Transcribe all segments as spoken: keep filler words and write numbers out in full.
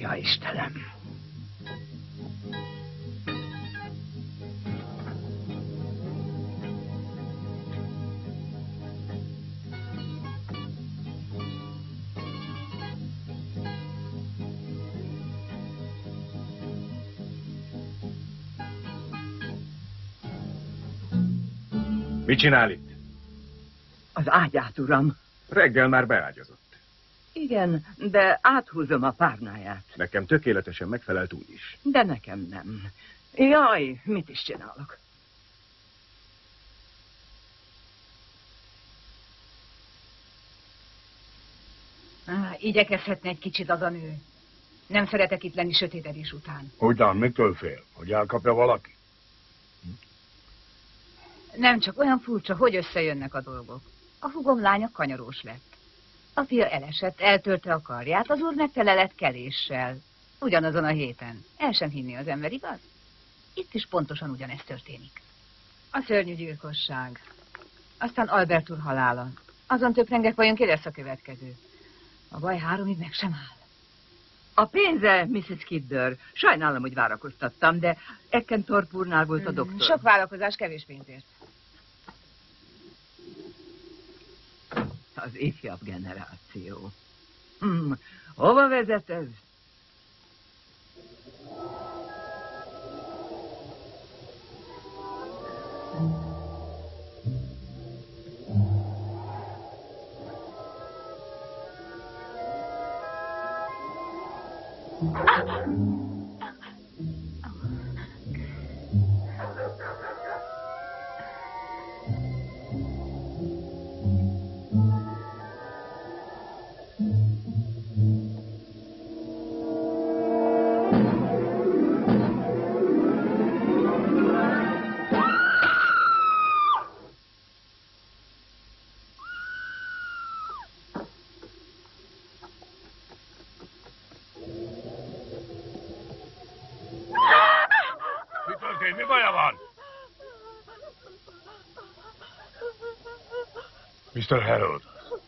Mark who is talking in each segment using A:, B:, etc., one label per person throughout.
A: Atya Istenem!
B: Mit csinál itt?
A: Az ágyát, uram.
B: Reggel már beágyazott.
A: Igen, de áthúzom a párnáját.
B: Nekem tökéletesen megfelelt úgy is.
A: De nekem nem. Jaj, mit is csinálok?
C: Ah, igyekezhetne egy kicsit az a nő. Nem szeretek itt lenni sötétedés után.
D: Ugyan, mitől fél? Hogy elkapja valaki?
C: Nem csak olyan furcsa, hogy összejönnek a dolgok. A húgom lánya kanyarós lett. A fia elesett, eltörte a karját, az úr meg tele lett keléssel. Ugyanazon a héten. El sem hinni az ember, igaz? Itt is pontosan ugyanez történik. A szörnyű gyilkosság. Aztán Albert úr halála. Azon töprengek, vajon ki lesz a következő. A baj háromig meg sem áll.
A: A pénze, missus Kidder. Sajnálom, hogy várakoztattam, de Eckenthorpe úrnál volt a doktor.
C: Sok várakozás, kevés pénzért.
A: Az ifjabb generáció. Hm, hova vezet ez?
D: miszter Harold.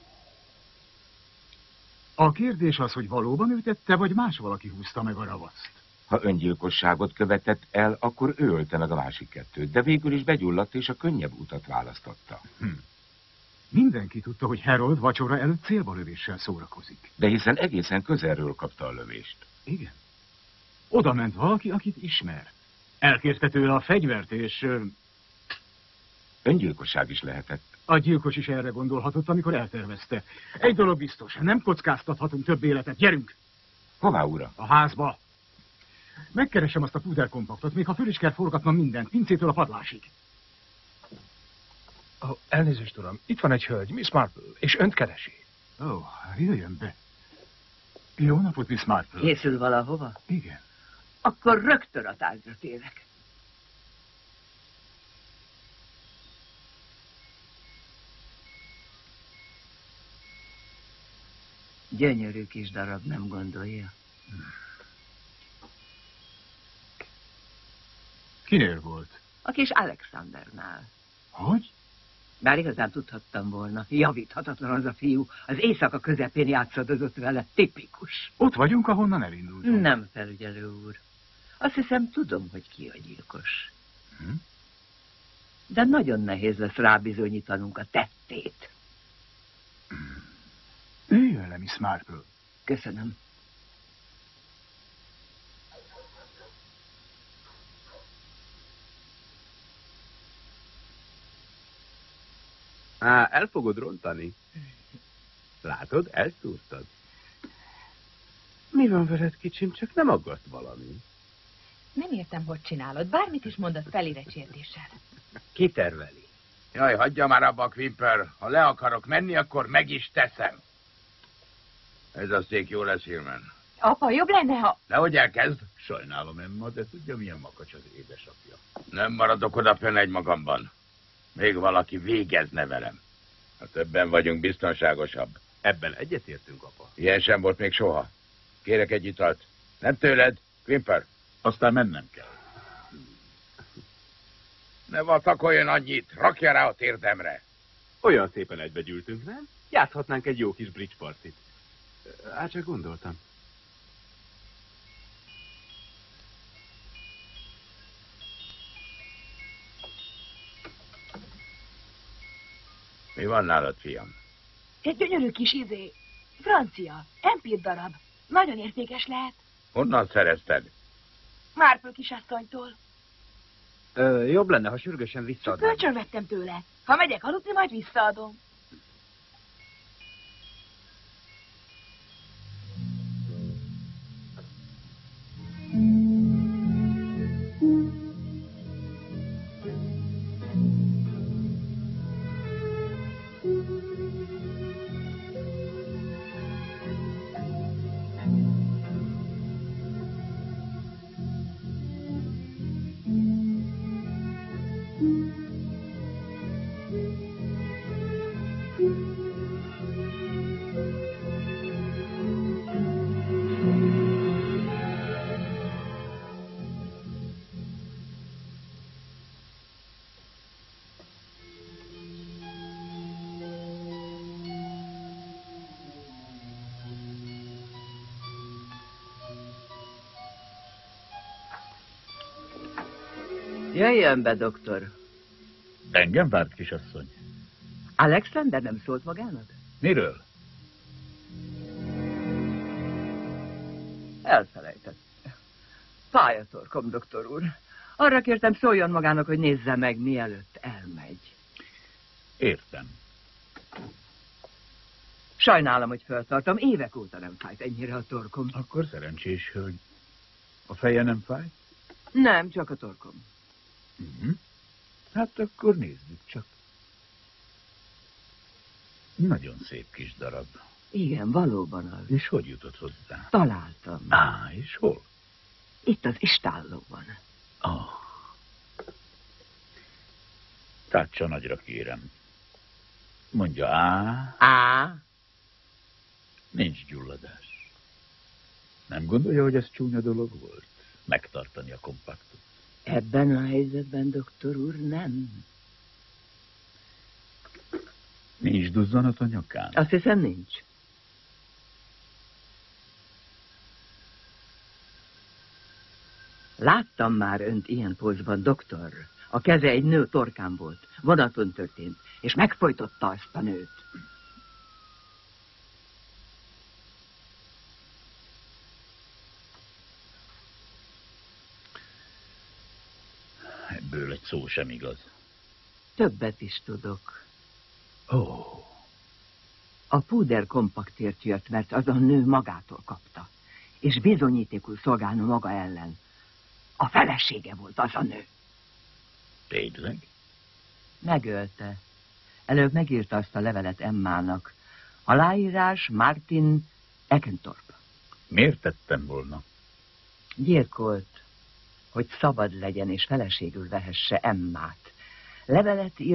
E: A kérdés az, hogy valóban ő tette, vagy más valaki húzta meg a ravaszt.
F: Ha öngyilkosságot követett el, akkor ő ölte meg a másik kettőt, de végül is begyulladt és a könnyebb utat választotta.
E: Hm. Mindenki tudta, hogy Harold vacsora előtt célbalövéssel szórakozik.
F: De hiszen egészen közelről kapta a lövést.
E: Igen. Oda ment valaki, akit ismer. Elkérte tőle a fegyvert, és...
F: Öngyilkosság is lehetett.
E: A gyilkos is erre gondolhatott, amikor eltervezte. Egy dolog biztos, nem kockáztathatunk több életet. Gyerünk!
F: Hová, ura?
E: A házba. Megkeresem azt a puderkompaktot, még ha föl is kell forgatnom mindent, pincétől a padlásig.
B: Oh, elnézést, uram. Itt van egy hölgy, Miss Marple, és önt keresi.
E: Ó, oh, jöjjön be. Jó napot, Miss Marple.
A: Készül valahova?
E: Igen.
A: Akkor rögtön a tárgyra térek. Gyönyörű kis darab, nem gondolja?
E: Kinél volt?
A: A kis Alexandernál.
E: Hogy?
A: Bár igazán tudhattam volna, javíthatatlan az a fiú. Az éjszaka közepén játszadozott vele, tipikus.
E: Ott vagyunk, ahonnan elindultunk.
A: Nem, felügyelő úr. Azt hiszem, tudom, hogy ki a gyilkos. Hm? De nagyon nehéz lesz rábizonyítanunk a tettét.
E: Üljön le, Miss Marple.
A: Köszönöm.
G: Á, el fogod rontani. Látod, elszúrtad. Mi van veled, kicsim, csak nem aggaszt valami?
H: Nem értem, hogy csinálod. Bármit is mondasz feliratsértéssel.
G: Ki terveli?
D: Jaj, hagyja már abba, Quimper. Ha le akarok menni, akkor meg is teszem. Ez a szék jó lesz, Hillman.
H: Apa, jobb lenne, ha...
D: Nehogy elkezd.
I: Sajnálom, Emma, de tudja, milyen makacs az édesapja.
D: Nem maradok odafönn egy magamban. Még valaki végezne velem. Ha többen vagyunk, biztonságosabb.
G: Ebben egyetértünk, apa.
D: Ilyen sem volt még soha. Kérek egy italt. Nem tőled, Quimper?
I: Aztán mennem kell.
D: Ne vacakoljon annyit, rakja rá a térdemre.
G: Olyan szépen egybegyűltünk, nem? Játszhatnánk egy jó kis bridge partit. Hát csak gondoltam.
D: Mi van nálad, fiam?
J: Egy gyönyörű kis izé. Francia. Empír darab. Nagyon értékes lehet.
D: Honnan szerezted?
J: Márpöl kisasszonytól.
G: Ö, jobb lenne, ha sürgősen visszaadnám.
J: Kölcsön vettem tőle. Ha megyek aludni, majd visszaadom.
A: Jöjjön be, doktor.
I: Engem várt, kisasszony.
A: Alexander nem szólt magának?
I: Miről?
A: Elfelejtette. Fáj a torkom, doktor úr. Arra kértem, szóljon magának, hogy nézze meg, mielőtt elmegy.
I: Értem.
A: Sajnálom, hogy feltartom. Évek óta nem fájt ennyire a torkom.
I: Akkor szerencsés, hogy a feje nem fáj?
A: Nem, csak a torkom.
I: Uh-huh. Hát akkor nézzük csak. Nagyon szép kis darab.
A: Igen, valóban az.
I: És hogy jutott hozzá?
A: Találtam.
I: Á, és hol?
A: Itt az istállóban.
I: Oh. Tátsa nagyra kérem. Mondja á.
A: Á.
I: Nincs gyulladás. Nem gondolja, hogy ez csúnya dolog volt? Megtartani a kompaktot.
A: Ebben a helyzetben, doktor úr, nem.
I: Nincs duzzanat a nyakán?
A: Azt hiszem, nincs. Láttam már önt ilyen pózban, doktor. A keze egy nő torkán volt. Vonaton történt, és megfojtotta azt a nőt.
I: Ebből egy szó sem igaz.
A: Többet is tudok.
I: Ó. Oh.
A: A púder kompaktért jött, mert az a nő magától kapta. És bizonyítékul szolgálna maga ellen. A felesége volt az a nő.
I: Tényleg?
A: Megölte. Előbb megírta azt a levelet Emmának. Aláírás Martin Ekentorp.
I: Miért tettem volna?
A: Gyilkolt, hogy szabad legyen és feleségül vehesse Emmát. Levelet írt